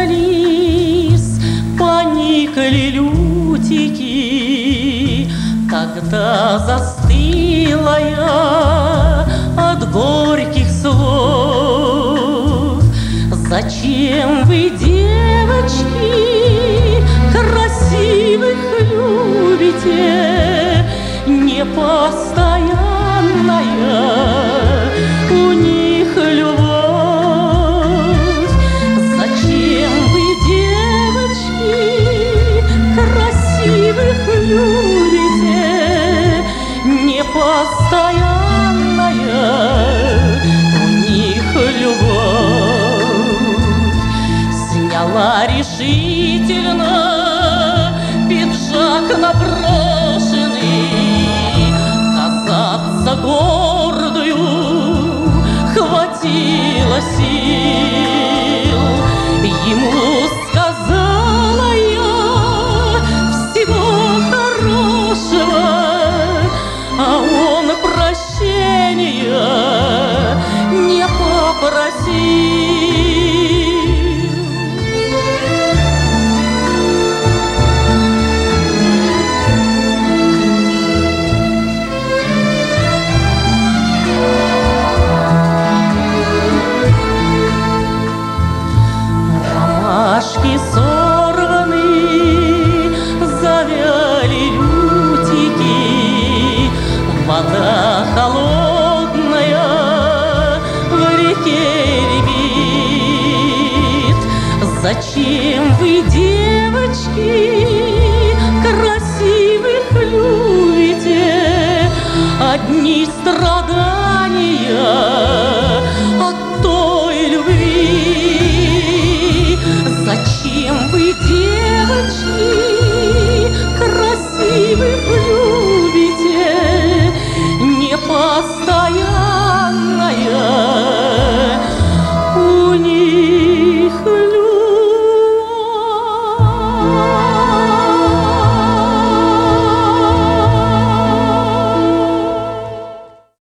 раздались, поникли лютики. Тогда застыла я от горьких слов. Зачем вы, девочки, красивых любите? Непостоянная у них любовь. Зачем вы, девочки, красивых любите? Непостоянная у них любовь. Сняла решительно пиджак наброшенный, казаться гордую хватило сил. Ему сказала я всего хорошего, а он прощения не попросил. Ромашки сорваны, завяли лютики, вода холодная в реке рябит. Зачем вы, девочки, красивых любите? Одни страдания